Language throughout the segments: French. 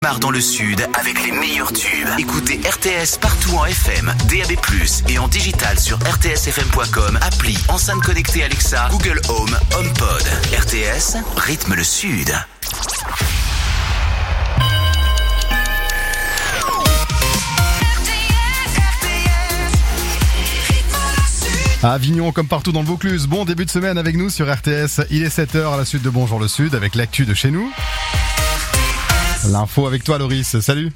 démarre dans le sud avec les meilleurs tubes. Écoutez RTS partout en FM, DAB+, et en digital sur rtsfm.com, appli, enceinte connectée Alexa, Google Home, HomePod. RTS, rythme le sud. À Avignon, comme partout dans le Vaucluse, bon début de semaine avec nous sur RTS. Il est 7h à la suite de Bonjour le Sud avec l'actu de chez nous. L'info avec toi Loris, salut.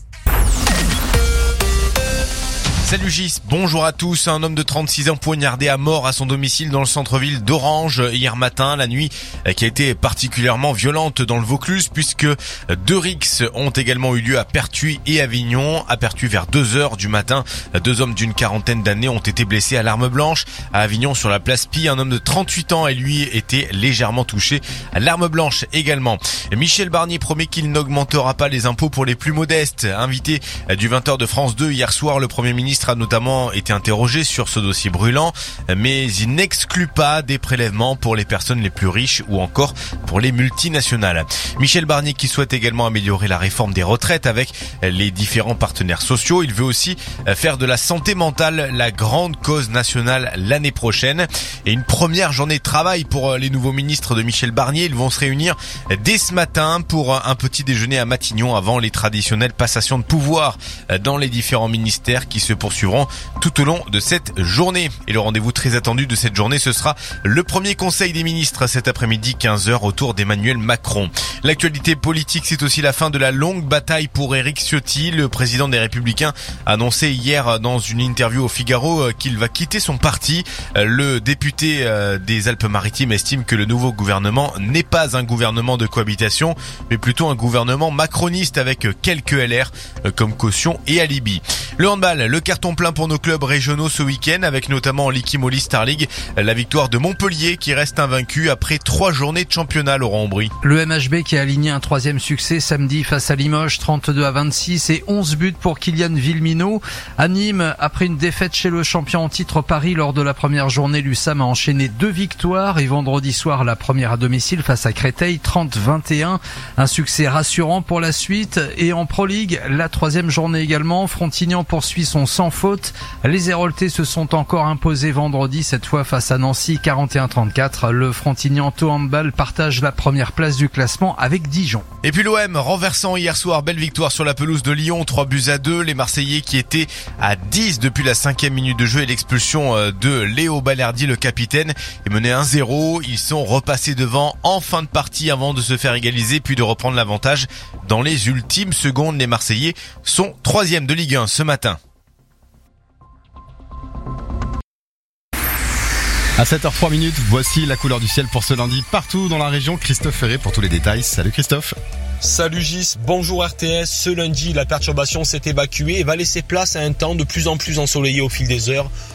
Salut Gis, bonjour à tous. Un homme de 36 ans poignardé à mort à son domicile dans le centre-ville d'Orange hier matin. La nuit qui a été particulièrement violente dans le Vaucluse puisque 2 rixes ont également eu lieu à Pertuis et Avignon. À Pertuis vers 2h du matin, 2 hommes d'une quarantaine d'années ont été blessés à l'arme blanche. À Avignon sur la place Pie, un homme de 38 ans et lui était légèrement touché à l'arme blanche également. Michel Barnier promet qu'il n'augmentera pas les impôts pour les plus modestes. Invité du 20h de France 2 hier soir, le Premier ministre a notamment été interrogé sur ce dossier brûlant, mais il n'exclut pas des prélèvements pour les personnes les plus riches ou encore pour les multinationales. Michel Barnier qui souhaite également améliorer la réforme des retraites avec les différents partenaires sociaux. Il veut aussi faire de la santé mentale la grande cause nationale l'année prochaine. Et une première journée de travail pour les nouveaux ministres de Michel Barnier. Ils vont se réunir dès ce matin pour un petit déjeuner à Matignon avant les traditionnelles passations de pouvoir dans les différents ministères qui se poursuivront tout au long de cette journée. Et le rendez-vous très attendu de cette journée, ce sera le premier conseil des ministres cet après-midi 15h autour d'Emmanuel Macron. L'actualité politique, c'est aussi la fin de la longue bataille pour Éric Ciotti. Le président des Républicains a annoncé hier dans une interview au Figaro qu'il va quitter son parti. Le député des Alpes-Maritimes estime que le nouveau gouvernement n'est pas un gouvernement de cohabitation, mais plutôt un gouvernement macroniste avec quelques LR comme caution et alibi. Le handball, le carton plein pour nos clubs régionaux ce week-end avec notamment en Liqui Moly Star League la victoire de Montpellier qui reste invaincu après 3 journées de championnat. Laurent Aubry. Le MHB qui a aligné un 3e succès samedi face à Limoges, 32-26 et 11 buts pour Kylian Villemino. À Nîmes, après une défaite chez le champion en titre Paris lors de la première journée, l'USAM a enchaîné 2 victoires et vendredi soir la première à domicile face à Créteil, 30-21. Un succès rassurant pour la suite. Et en Pro League, la 3e journée également, Frontignan poursuit son sans faute. Les Héroltais se sont encore imposés vendredi, cette fois face à Nancy, 41-34. Le Frontignan Handball partage la première place du classement avec Dijon. Et puis l'OM renversant hier soir, belle victoire sur la pelouse de Lyon, 3-2. Les Marseillais qui étaient à 10 depuis la 5e minute de jeu et l'expulsion de Léo Balerdi, le capitaine, est mené 1-0. Ils sont repassés devant en fin de partie avant de se faire égaliser puis de reprendre l'avantage dans les ultimes secondes. Les Marseillais sont 3e de Ligue 1 ce matin. À 7h03, voici la couleur du ciel pour ce lundi partout dans la région. Christophe Ferré pour tous les détails. Salut Christophe. Salut Gis, bonjour RTS. Ce lundi, la perturbation s'est évacuée et va laisser place à un temps de plus en plus ensoleillé au fil des heures.